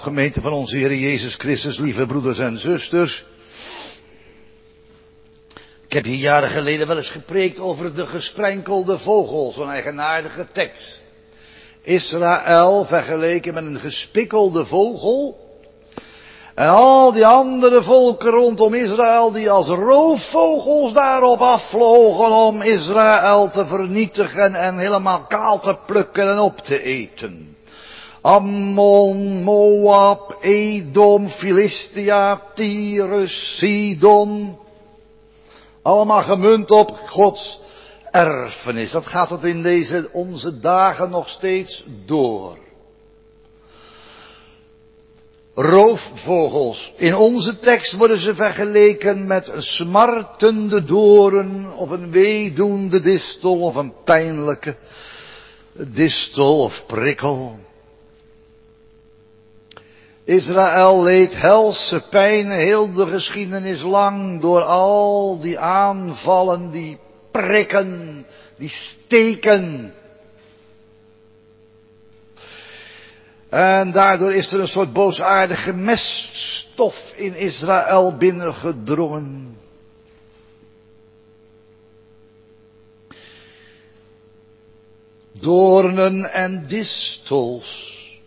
Gemeente van onze Heer Jezus Christus, lieve broeders en zusters. Ik heb hier jaren geleden wel eens gepreekt over de gesprenkelde vogel, zo'n eigenaardige tekst. Israël vergeleken met een gespikkelde vogel. En al die andere volken rondom Israël die als roofvogels daarop afvlogen om Israël te vernietigen en helemaal kaal te plukken en op te eten. Ammon, Moab, Edom, Filistia, Tyrus, Sidon. Allemaal gemunt op Gods erfenis. Dat gaat het in onze dagen nog steeds door. Roofvogels. In onze tekst worden ze vergeleken met een smartende doorn of een weedoende distel of een pijnlijke distel of prikkel. Israël leed helse pijnen heel de geschiedenis lang door al die aanvallen, die prikken, die steken. En daardoor is er een soort boosaardige meststof in Israël binnengedrongen. Doornen en distels.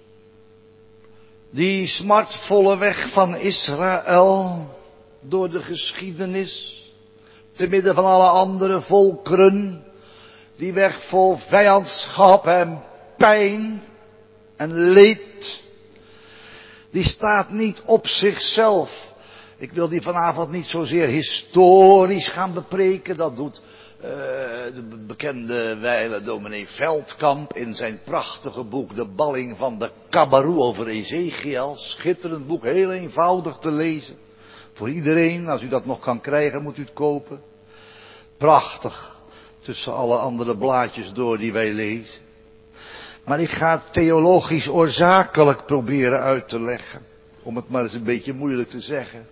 Die smartvolle weg van Israël door de geschiedenis, te midden van alle andere volkeren, die weg vol vijandschap en pijn en leed, die staat niet op zichzelf. Ik wil die vanavond niet zozeer historisch gaan bepreken, dat doet de bekende wijle dominee Veldkamp in zijn prachtige boek De Balling van de Kabaroe over Ezechiel. Schitterend boek, heel eenvoudig te lezen. Voor iedereen, als u dat nog kan krijgen, moet u het kopen. Prachtig, tussen alle andere blaadjes door die wij lezen. Maar ik ga het theologisch oorzakelijk proberen uit te leggen. Om het maar eens een beetje moeilijk te zeggen.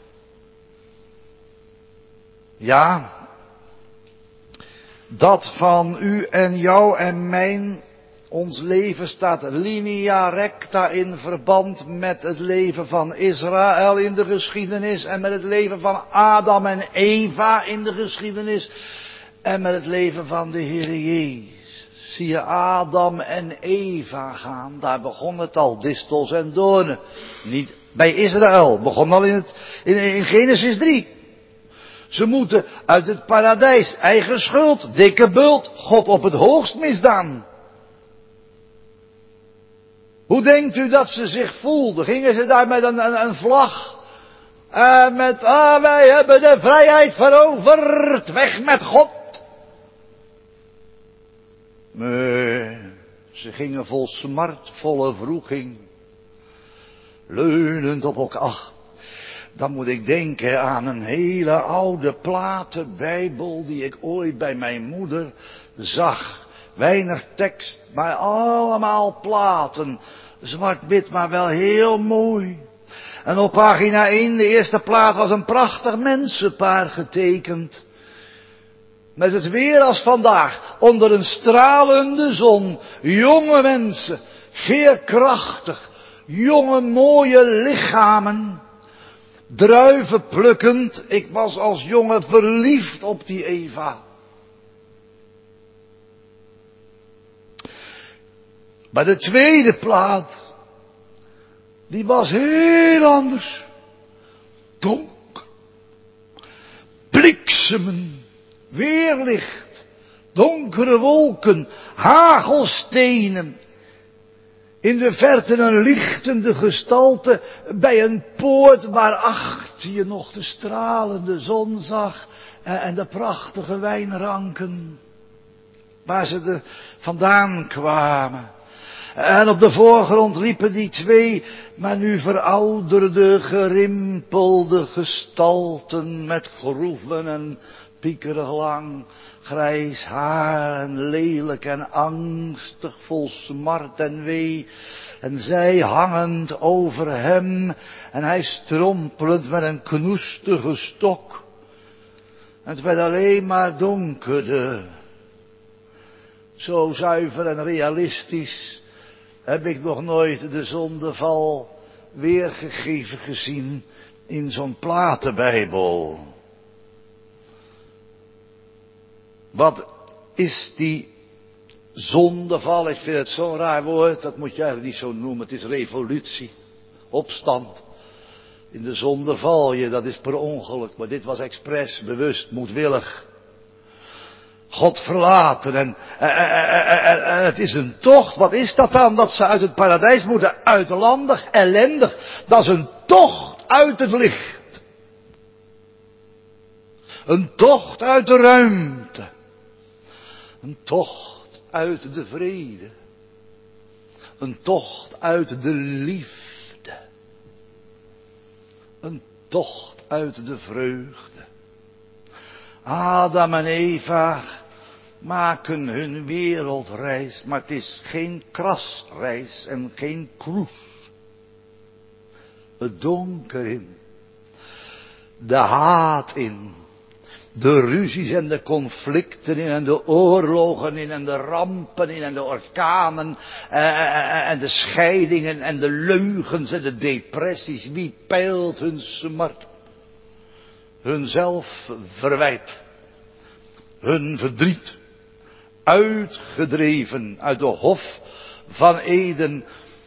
Ja, dat van u en jou en mijn, ons leven staat linea recta in verband met het leven van Israël in de geschiedenis en met het leven van Adam en Eva in de geschiedenis en met het leven van de Heer Jezus. Zie je Adam en Eva gaan, daar begon het al, distels en doornen. Niet bij Israël, begon al in Genesis 3. Ze moeten uit het paradijs, eigen schuld, dikke bult, God op het hoogst misdaan. Hoe denkt u dat ze zich voelden? Gingen ze daar met een vlag? Wij hebben de vrijheid veroverd, weg met God. Nee, ze gingen vol smartvolle wroeging, leunend op elkaar. Dan moet ik denken aan een hele oude platenbijbel die ik ooit bij mijn moeder zag. Weinig tekst, maar allemaal platen. Zwart-wit, maar wel heel mooi. En op pagina 1, de eerste plaat, was een prachtig mensenpaar getekend. Met het weer als vandaag, onder een stralende zon. Jonge mensen, veerkrachtig, jonge mooie lichamen. Druiven plukkend, ik was als jongen verliefd op die Eva. Maar de tweede plaat, die was heel anders. Donker, bliksemen, weerlicht, donkere wolken, hagelstenen. In de verte een lichtende gestalte bij een poort waarachter je nog de stralende zon zag en de prachtige wijnranken waar ze er vandaan kwamen. En op de voorgrond liepen die twee, maar nu verouderde, gerimpelde gestalten met groeven en piekerig lang, grijs haar en lelijk en angstig, vol smart en wee. En zij hangend over hem en hij strompelend met een knoestige stok. Het werd alleen maar donkerder. Zo zuiver en realistisch heb ik nog nooit de zondeval weergegeven gezien in zo'n platenbijbel. Wat is die zondeval? Ik vind het zo'n raar woord, dat moet je eigenlijk niet zo noemen. Het is revolutie, opstand. In de zonde val je, dat is per ongeluk. Maar dit was expres, bewust, moedwillig. God verlaten en het is een tocht. Wat is dat dan? Dat ze uit het paradijs moeten, uitlandig, ellendig. Dat is een tocht uit het licht. Een tocht uit de ruimte. Een tocht uit de vrede. Een tocht uit de liefde. Een tocht uit de vreugde. Adam en Eva maken hun wereldreis, maar het is geen krasreis en geen cruise. Het donker in, de haat in, de ruzies en de conflicten in en de oorlogen in en de rampen in en de orkanen en de scheidingen en de leugens en de depressies. Wie peilt hun smart? Hun zelfverwijt, hun verdriet, uitgedreven uit de hof van Eden,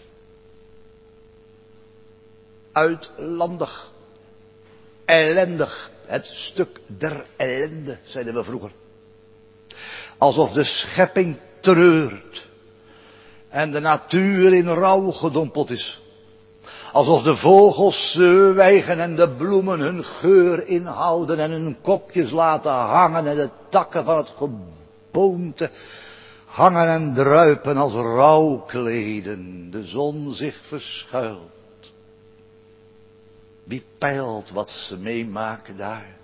uitlandig, ellendig, het stuk der ellende, zeiden we vroeger. Alsof de schepping treurt en de natuur in rouw gedompeld is. Alsof de vogels zwijgen en de bloemen hun geur inhouden en hun kopjes laten hangen en de takken van het geboomte hangen en druipen als rouwkleden. De zon zich verschuilt. Wie peilt wat ze meemaken daar?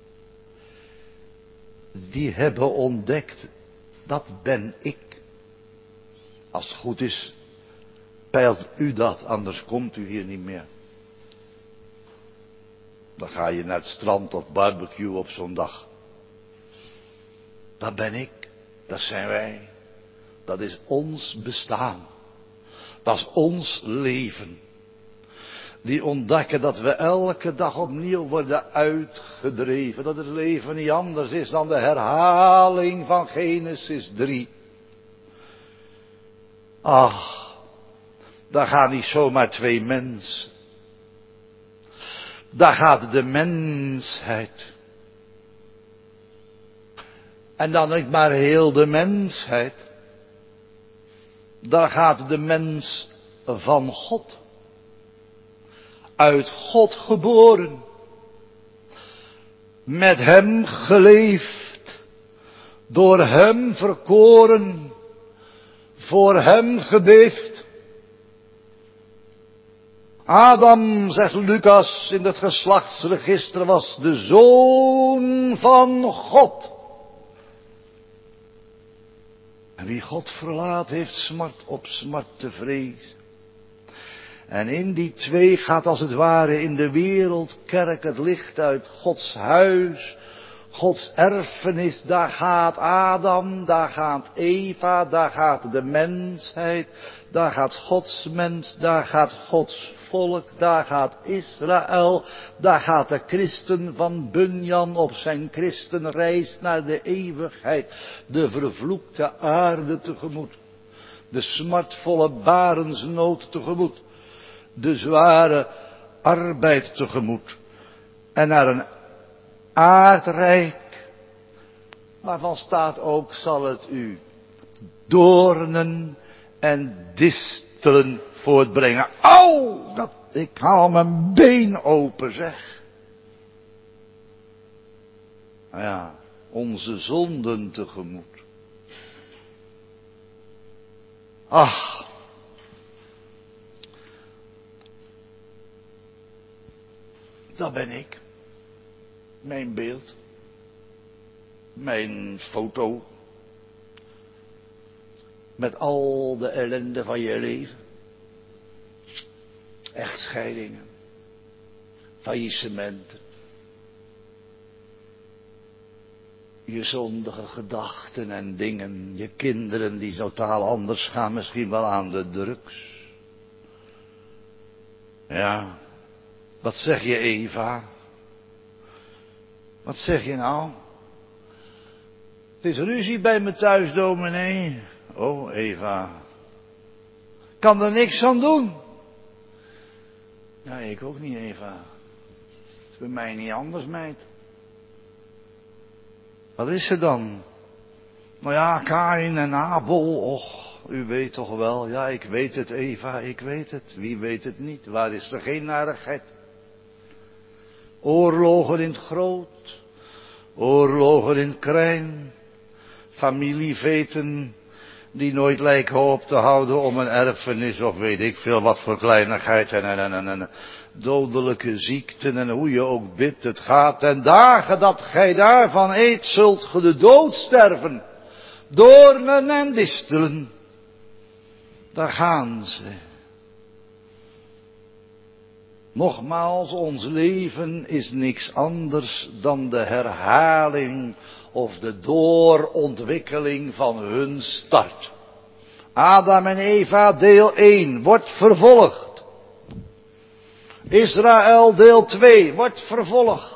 Die hebben ontdekt, dat ben ik. Als het goed is, peilt u dat, anders komt u hier niet meer. Dan ga je naar het strand of barbecue op zo'n dag. Dat ben ik, dat zijn wij. Dat is ons bestaan. Dat is ons leven. Die ontdekken dat we elke dag opnieuw worden uitgedreven. Dat het leven niet anders is dan de herhaling van Genesis 3. Ach. Daar gaan niet zomaar twee mensen. Daar gaat de mensheid. En dan niet maar heel de mensheid. Daar gaat de mens van God. Uit God geboren. Met hem geleefd. Door hem verkoren. Voor hem gebeefd. Adam, zegt Lucas in het geslachtsregister, was de zoon van God. En wie God verlaat, heeft smart op smart te vrezen. En in die twee gaat als het ware in de wereldkerk het licht uit. Gods huis, Gods erfenis, daar gaat Adam, daar gaat Eva, daar gaat de mensheid, daar gaat Gods mens, daar gaat Gods volk, daar gaat Israël, daar gaat de christen van Bunyan op zijn christenreis naar de eeuwigheid, de vervloekte aarde tegemoet, de smartvolle barensnood tegemoet, de zware arbeid tegemoet en naar een aardrijk, waarvan staat ook, zal het u doornen en distelen voortbrengen. Au, ik haal mijn been open, zeg. Nou ja, onze zonden tegemoet. Ach. Dat ben ik. Mijn beeld. Mijn foto. Met al de ellende van je leven. Echtscheidingen. Faillissementen. Je zondige gedachten en dingen. Je kinderen die totaal anders gaan. Misschien wel aan de drugs. Ja, wat zeg je, Eva? Wat zeg je nou? Het is ruzie bij me thuis, dominee. Oh, Eva. Kan er niks aan doen. Ja, ik ook niet, Eva. Het is bij mij niet anders, meid. Wat is er dan? Nou ja, Kain en Abel, och, u weet toch wel. Ja, ik weet het, Eva, ik weet het. Wie weet het niet? Waar is er geen narigheid? Oorlogen in het groot, oorlogen in het klein, familieveten die nooit lijken op te houden om een erfenis of weet ik veel wat voor kleinigheid en dodelijke ziekten en hoe je ook bidt, het gaat ten dagen dat gij daarvan eet, zult ge de dood sterven. Doornen en distelen, daar gaan ze. Nogmaals, ons leven is niks anders dan de herhaling of de doorontwikkeling van hun start. Adam en Eva deel 1 wordt vervolgd. Israël deel 2 wordt vervolgd.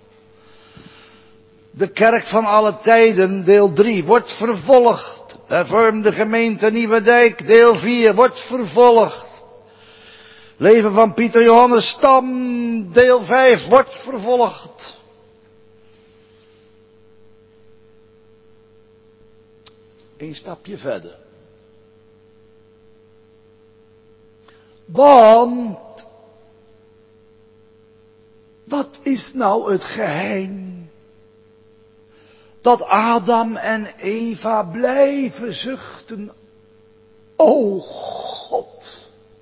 De kerk van alle tijden deel 3 wordt vervolgd. Hervormde gemeente Nieuwedijk deel 4 wordt vervolgd. Leven van Pieter Johannes Stam, deel 5, wordt vervolgd. Eén stapje verder. Want, wat is nou het geheim? Dat Adam en Eva blijven zuchten. O God.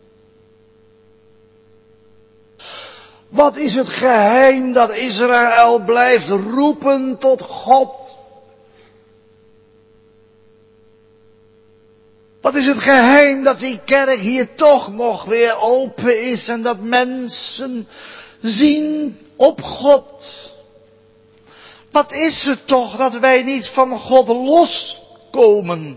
Wat is het geheim dat Israël blijft roepen tot God? Wat is het geheim dat die kerk hier toch nog weer open is en dat mensen zien op God? Wat is het toch dat wij niet van God loskomen?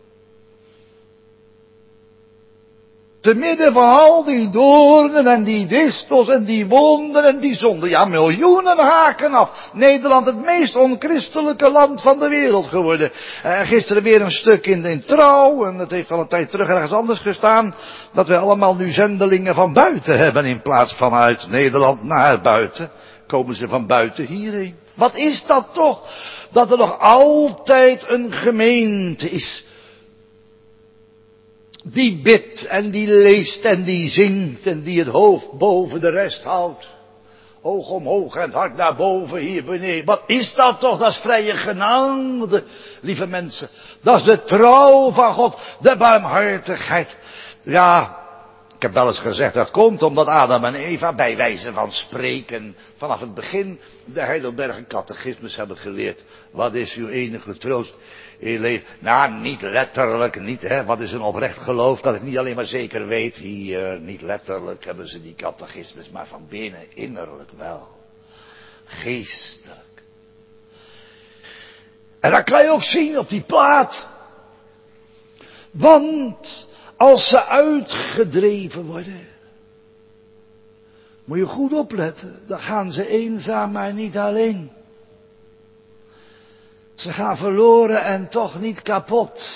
Te midden van al die doornen en die distels en die wonden en die zonden. Ja, miljoenen haken af. Nederland het meest onchristelijke land van de wereld geworden. Gisteren weer een stuk in Trouw. En het heeft al een tijd terug ergens anders gestaan. Dat we allemaal nu zendelingen van buiten hebben. In plaats van uit Nederland naar buiten. Komen ze van buiten hierheen. Wat is dat toch? Dat er nog altijd een gemeente is. Die bidt en die leest en die zingt en die het hoofd boven de rest houdt. Hoog omhoog en het hart naar boven hier beneden. Wat is dat toch? Dat is vrije genade, lieve mensen. Dat is de trouw van God, de barmhartigheid. Ja, ik heb wel eens gezegd dat komt omdat Adam en Eva bij wijze van spreken vanaf het begin de Heidelberger catechismus hebben geleerd. Wat is uw enige troost in je leven? Nou, niet letterlijk, niet hè. Wat is een oprecht geloof dat ik niet alleen maar zeker weet. Hier, niet letterlijk hebben ze die catechismus, maar van binnen, innerlijk wel. Geestelijk. En dat kan je ook zien op die plaat. Want als ze uitgedreven worden, moet je goed opletten, dan gaan ze eenzaam, maar niet alleen. Ze gaan verloren en toch niet kapot.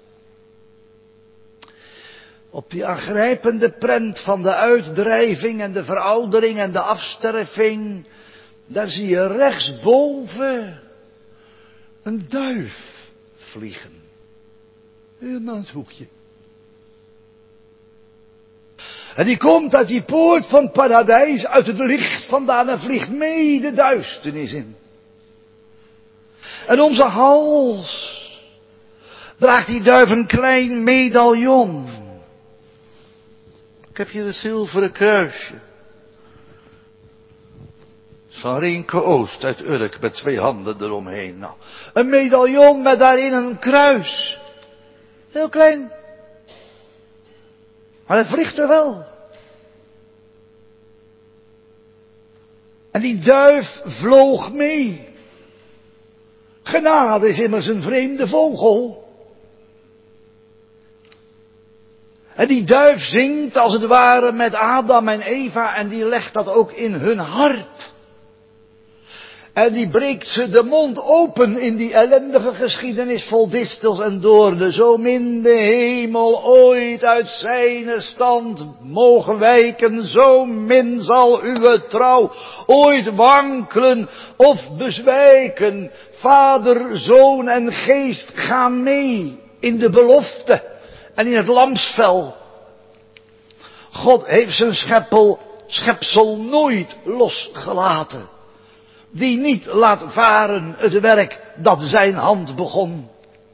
Op die aangrijpende prent van de uitdrijving en de veroudering en de afsterving, daar zie je rechtsboven een duif vliegen. Helemaal in het hoekje. En die komt uit die poort van het paradijs, uit het licht vandaan en vliegt mee de duisternis in. En om zijn hals draagt die duif een klein medaillon. Ik heb hier een zilveren kruisje. Van Rinke Oost uit Urk met 2 handen eromheen. Nou, een medaillon met daarin een kruis. Heel klein. Maar hij vliegt er wel. En die duif vloog mee. Genade is immers een vreemde vogel. En die duif zingt als het ware met Adam en Eva en die legt dat ook in hun hart. En die breekt ze de mond open in die ellendige geschiedenis vol distels en doornen. Zo min de hemel ooit uit zijn stand mogen wijken, zo min zal uw trouw ooit wankelen of bezwijken. Vader, Zoon en Geest gaan mee in de belofte en in het lamsvel. God heeft zijn schepsel nooit losgelaten. Die niet laat varen het werk dat zijn hand begon.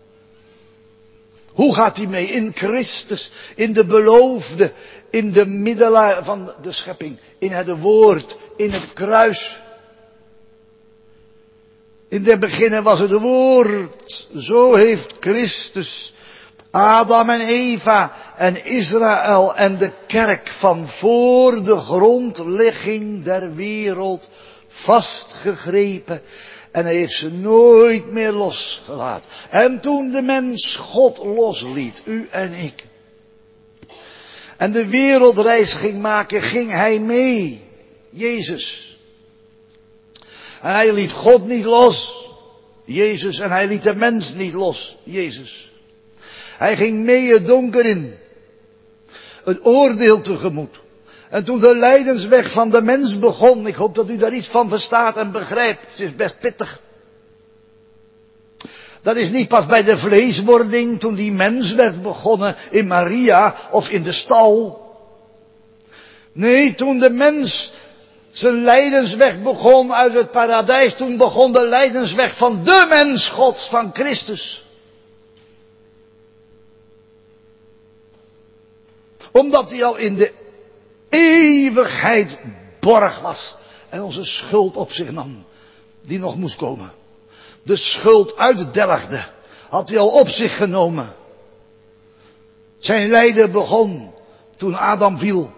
Hoe gaat hij mee? In Christus, in de beloofde, in de middelaar van de schepping, in het woord, in het kruis. In den beginnen was het woord, zo heeft Christus Adam en Eva en Israël en de kerk van voor de grondlegging der wereld vastgegrepen en hij heeft ze nooit meer losgelaten. En toen de mens God losliet, u en ik, en de wereldreis ging maken, ging hij mee, Jezus. En hij liet God niet los, Jezus, en hij liet de mens niet los, Jezus. Hij ging mee het donker in, het oordeel tegemoet. En toen de lijdensweg van de mens begon, ik hoop dat u daar iets van verstaat en begrijpt, het is best pittig. Dat is niet pas bij de vleeswording, toen die mens werd begonnen in Maria of in de stal. Nee, toen de mens zijn lijdensweg begon uit het paradijs, toen begon de lijdensweg van de mens Gods, van Christus. Omdat hij al in de eeuwigheid borg was en onze schuld op zich nam, die nog moest komen. De schuld uitdelgde, had hij al op zich genomen. Zijn lijden begon toen Adam viel.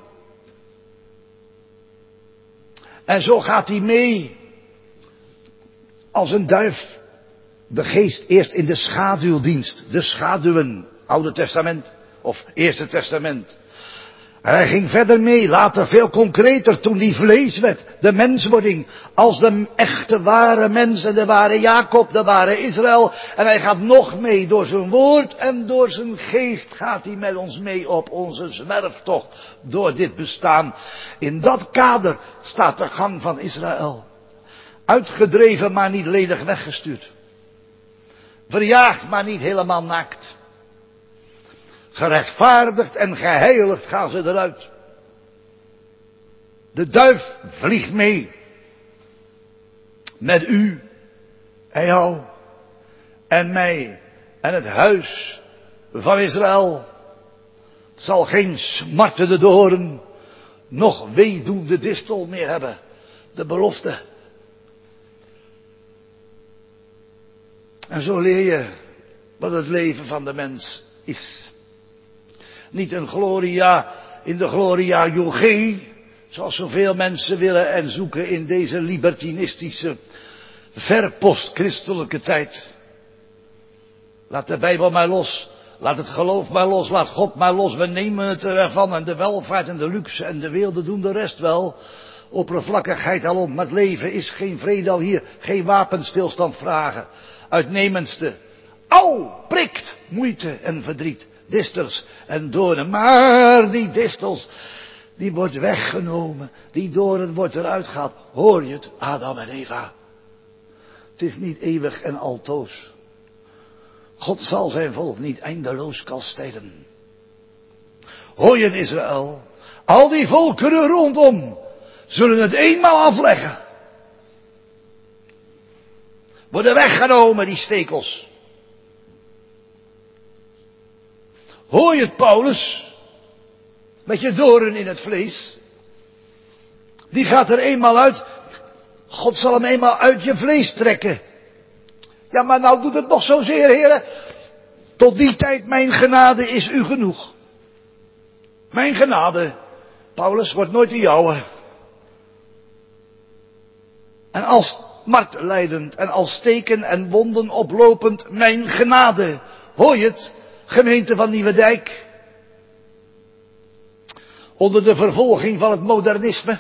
En zo gaat hij mee als een duif. De geest eerst in de schaduwdienst, de schaduwen, Oude Testament of Eerste Testament. En hij ging verder mee, later veel concreter, toen die vlees werd, de menswording, als de echte ware mens en de ware Jacob, de ware Israël. En hij gaat nog mee, door zijn woord en door zijn geest gaat hij met ons mee op onze zwerftocht door dit bestaan. In dat kader staat de gang van Israël. Uitgedreven, maar niet ledig weggestuurd. Verjaagd, maar niet helemaal naakt. Gerechtvaardigd en geheiligd gaan ze eruit. De duif vliegt mee. Met u en jou en mij en het huis van Israël. Zal geen smartende doorn, nog weedoende distel meer hebben. De belofte. En zo leer je wat het leven van de mens is. Niet een gloria in de gloria Joge, zoals zoveel mensen willen en zoeken in deze libertinistische, verpostchristelijke tijd. Laat de Bijbel maar los, laat het geloof maar los, laat God maar los, we nemen het ervan en de welvaart en de luxe en de weelde doen de rest wel. Oppervlakkigheid alom, maar het leven is geen vrede al hier, geen wapenstilstand vragen. Uitnemendste, au, prikt, moeite en verdriet. Distels en doornen, maar die distels, die wordt weggenomen, die doorn wordt eruit gehaald. Hoor je het, Adam en Eva? Het is niet eeuwig en altoos. God zal zijn volk niet eindeloos kastijden. Hoor je Israël? Al die volkeren rondom zullen het eenmaal afleggen. Worden weggenomen, die stekels. Hoor je het, Paulus? Met je doorn in het vlees. Die gaat er eenmaal uit. God zal hem eenmaal uit je vlees trekken. Ja, maar nou doet het nog zozeer, heren. Tot die tijd, mijn genade is u genoeg. Mijn genade, Paulus, wordt nooit de jouwe. En als martlijdend en als steken en wonden oplopend, mijn genade. Hoor je het? Gemeente van Nieuwedijk. Onder de vervolging van het modernisme.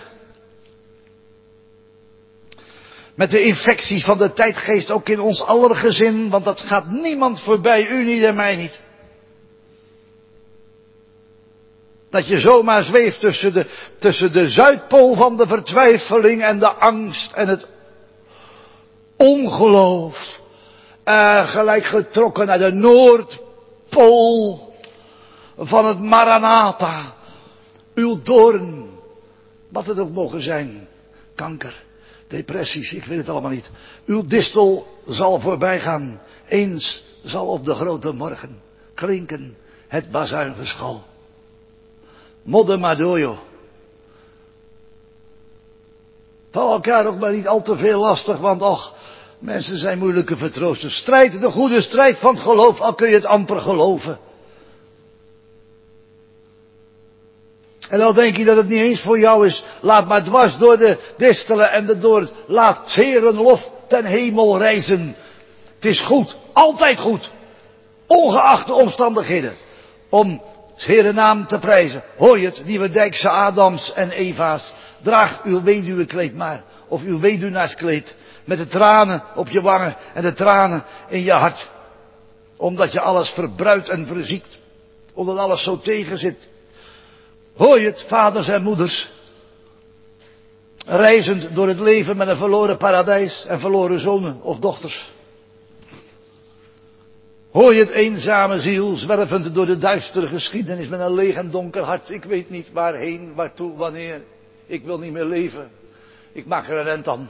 Met de infecties van de tijdgeest ook in ons aller gezin, want dat gaat niemand voorbij, u niet en mij niet. Dat je zomaar zweeft tussen de Zuidpool van de vertwijfeling en de angst en het ongeloof. Gelijk getrokken naar de Noordpool van het Maranatha. Uw doorn, wat het ook mogen zijn, kanker, depressies, ik weet het allemaal niet. Uw distel zal voorbij gaan. Eens zal op de grote morgen klinken het bazuingeschal. Modder maar door, joh. Val elkaar ook maar niet al te veel lastig, want och, mensen zijn moeilijke vertroosters. Strijd de goede strijd van het geloof, al kun je het amper geloven. En dan denk je dat het niet eens voor jou is. Laat maar dwars door de distelen en de door het laat zerenlof ten hemel reizen. Het is goed, altijd goed, ongeacht de omstandigheden, om 's Heeren naam te prijzen. Hoor je het, nieuwe dijkse Adams en Eva's. Draag uw weduwekleed maar, of uw weduwnaarskleed, met de tranen op je wangen en de tranen in je hart. Omdat je alles verbruikt en verziekt, omdat alles zo tegen zit. Hoor je het, vaders en moeders, reizend door het leven met een verloren paradijs en verloren zonen of dochters. Hoor je het, eenzame ziel, zwervend door de duistere geschiedenis met een leeg en donker hart. Ik weet niet waarheen, waartoe, wanneer. Ik wil niet meer leven. Ik maak er een end aan.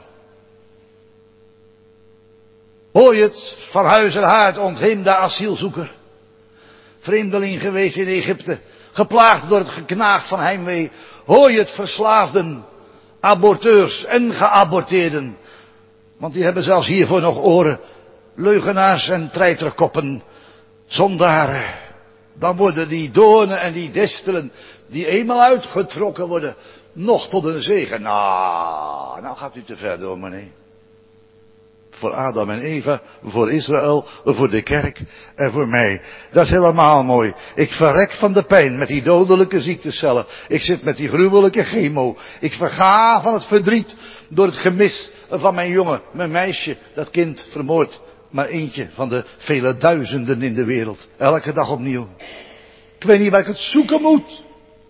Hoor je het, van huis en haard ontheemde asielzoeker. Vreemdeling geweest in Egypte, geplaagd door het geknaag van heimwee. Hoor je het, verslaafden, aborteurs en geaborteerden. Want die hebben zelfs hiervoor nog oren. Leugenaars en treiterkoppen, zondaren. Dan worden die doornen en die distelen, die eenmaal uitgetrokken worden, nog tot een zegen. Nou gaat u te ver, dominee. Voor Adam en Eva, voor Israël, voor de kerk en voor mij. Dat is helemaal mooi. Ik verrek van de pijn met die dodelijke ziektecellen. Ik zit met die gruwelijke chemo. Ik verga van het verdriet door het gemis van mijn jongen, mijn meisje, dat kind vermoord. Maar eentje van de vele duizenden in de wereld. Elke dag opnieuw. Ik weet niet waar ik het zoeken moet.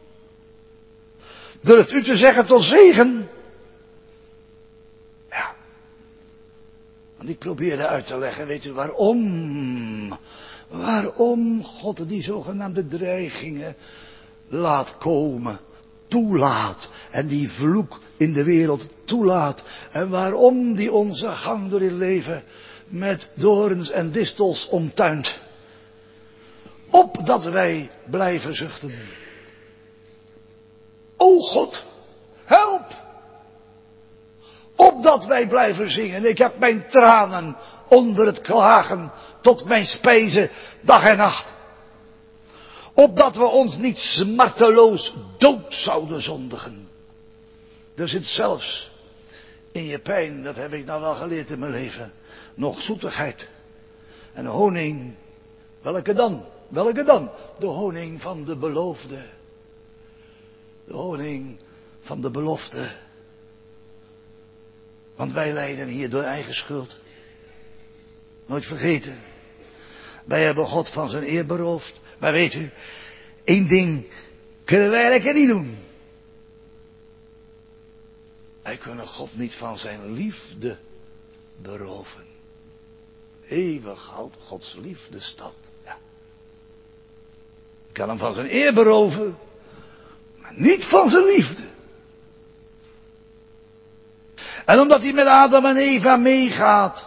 Durft u te zeggen tot zegen? Ja. Want ik probeerde uit te leggen, weet u waarom? Waarom God die zogenaamde dreigingen laat komen, toelaat. En die vloek in de wereld toelaat. En waarom die onze gang door dit leven met dorens en distels omtuint. Opdat wij blijven zuchten. O God, help! Opdat wij blijven zingen. Ik heb mijn tranen onder het klagen tot mijn spijze dag en nacht. Opdat we ons niet smarteloos dood zouden zondigen. Er zit zelfs in je pijn, dat heb ik nou wel geleerd in mijn leven, nog zoetigheid. En honing, welke dan? Welke dan? De honing van de beloofde. De honing van de belofte. Want wij lijden hier door eigen schuld. Nooit vergeten. Wij hebben God van zijn eer beroofd. Maar weet u, één ding kunnen wij lekker niet doen. Wij kunnen God niet van zijn liefde beroven. Eeuwig houdt Gods liefde stand. Ja. Ik kan hem van zijn eer beroven, maar niet van zijn liefde. En omdat hij met Adam en Eva meegaat,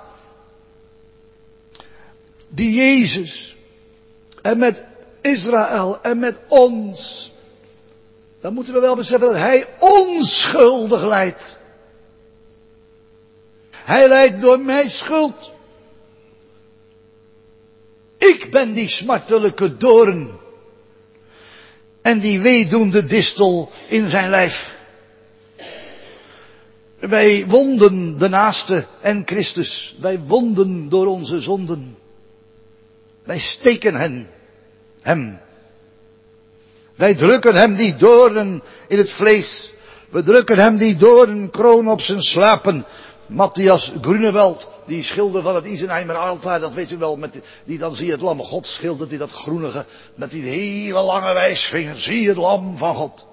die Jezus, en met Israël en met ons, dan moeten we wel beseffen dat hij onschuldig lijdt. Hij lijdt door mijn schuld. Ik ben die smartelijke doorn en die weedoende distel in zijn lijf. Wij wonden de naaste en Christus. Wij wonden door onze zonden. Wij steken hem Wij drukken hem die doornen in het vlees. We drukken hem die doornenkroon op zijn slapen. Matthias Grunewald, die schilder van het Isenheimer altaar, dat weet u wel, die dan zie je het lam God schildert, die dat groenige, met die hele lange wijsvinger, zie je het lam van God.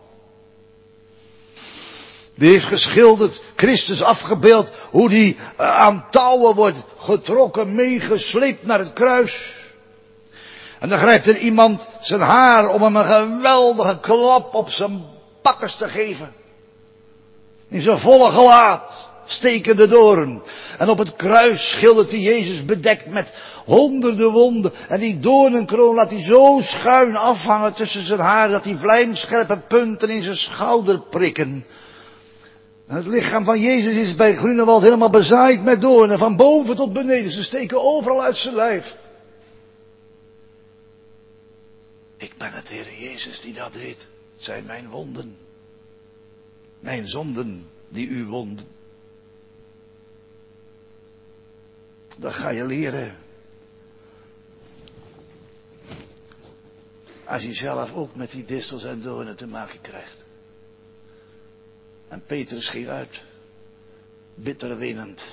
Die heeft geschilderd, Christus afgebeeld, hoe die aan touwen wordt getrokken, meegesleept naar het kruis. En dan grijpt er iemand zijn haar om hem een geweldige klap op zijn bakkes te geven. In zijn volle gelaat steken de doorn. En op het kruis schildert hij Jezus bedekt met honderden wonden. En die doornenkroon laat hij zo schuin afhangen tussen zijn haar, dat die vlijmscherpe punten in zijn schouder prikken. En het lichaam van Jezus is bij Grunewald helemaal bezaaid met doornen, van boven tot beneden. Ze steken overal uit zijn lijf. Ik ben het Heere Jezus die dat deed. Het zijn mijn wonden. Mijn zonden die u wonden. Dat ga je leren. Als je zelf ook met die distels en doornen te maken krijgt. En Petrus ging uit. Bitter wenend.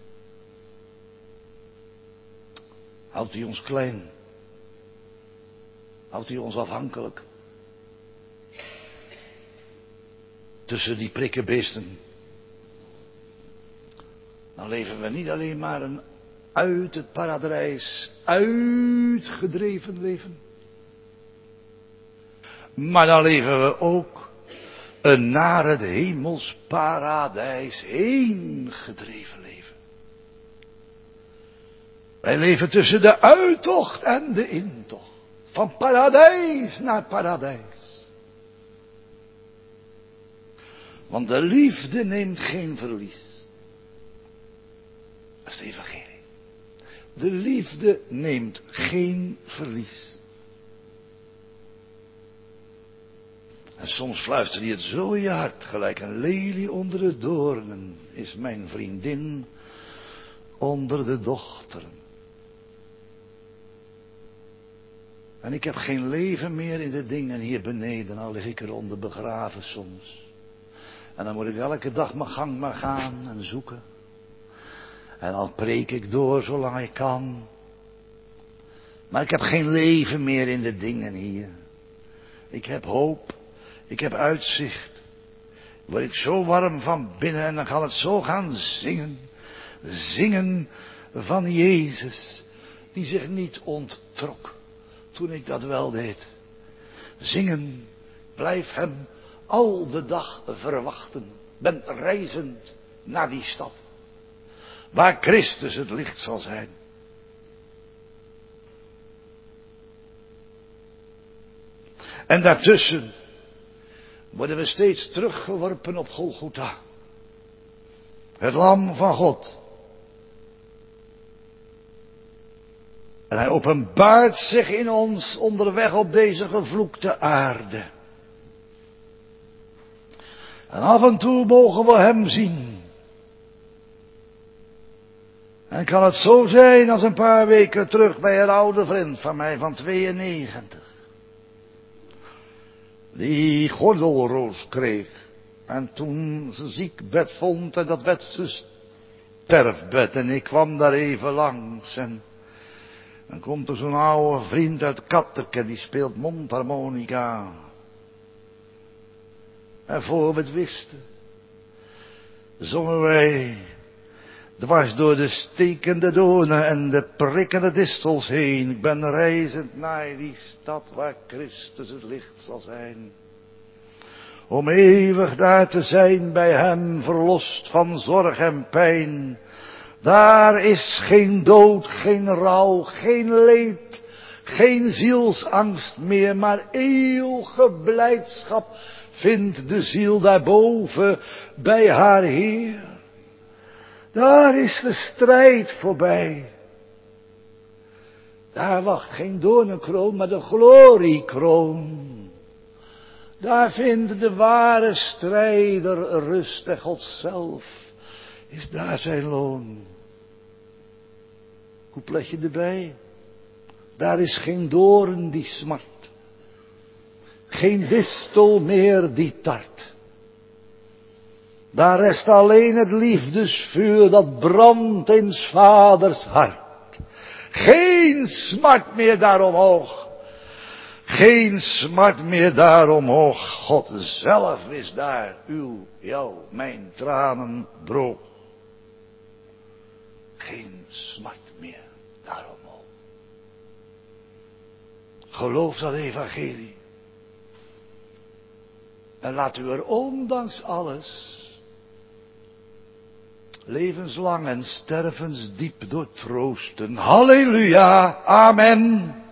Houdt hij ons klein? Houdt hij ons afhankelijk? Tussen die prikkenbeesten. Dan leven we niet alleen maar een uit het paradijs uitgedreven leven. Maar dan leven we ook een naar het hemels paradijs heen gedreven leven. Wij leven tussen de uittocht en de intocht. Van paradijs naar paradijs. Want de liefde neemt geen verlies. Dat is het evangelie. De liefde neemt geen verlies. En soms fluistert hij het zo in je hart, gelijk een lelie onder de doornen, is mijn vriendin onder de dochteren. En ik heb geen leven meer in de dingen hier beneden, al lig ik eronder begraven soms. En dan moet ik elke dag mijn gang maar gaan en zoeken. En dan preek ik door zolang ik kan. Maar ik heb geen leven meer in de dingen hier. Ik heb hoop. Ik heb uitzicht. Word ik zo warm van binnen en dan kan het zo gaan zingen. Zingen van Jezus. Die zich niet onttrok. Toen ik dat wel deed. Zingen. Blijf hem al de dag verwachten. Ben reizend naar die stad. Waar Christus het licht zal zijn. En daartussen worden we steeds teruggeworpen op Golgotha. Het lam van God. En hij openbaart zich in ons onderweg op deze gevloekte aarde. En af en toe mogen we hem zien. En kan het zo zijn als een paar weken terug bij een oude vriend van mij van 92. Die gordelroos kreeg. En toen ze ziekbed vond en dat werd ze sterfbed. En ik kwam daar even langs. En dan komt er zo'n oude vriend uit Katterken, die speelt mondharmonica. En voor we het wisten, zongen wij dwars door de stekende doornen en de prikkende distels heen. Ik ben reizend naar die stad waar Christus het licht zal zijn. Om eeuwig daar te zijn bij hem, verlost van zorg en pijn. Daar is geen dood, geen rouw, geen leed, geen zielsangst meer, maar eeuwige blijdschap vindt de ziel daarboven bij haar Heer. Daar is de strijd voorbij. Daar wacht geen doornenkroon, maar de gloriekroon. Daar vindt de ware strijder rust en God zelf is daar zijn loon. Coupletje erbij. Daar is geen doorn die smart. Geen distel meer die tart. Daar rest alleen het liefdesvuur dat brandt in 's vaders hart. Geen smart meer daar omhoog. Geen smart meer daar omhoog. God zelf is daar jou, mijn tranen droog. Geen smart meer daar omhoog. Geloof dat evangelie. En laat u er ondanks alles levenslang en stervensdiep door troosten. Halleluja, amen.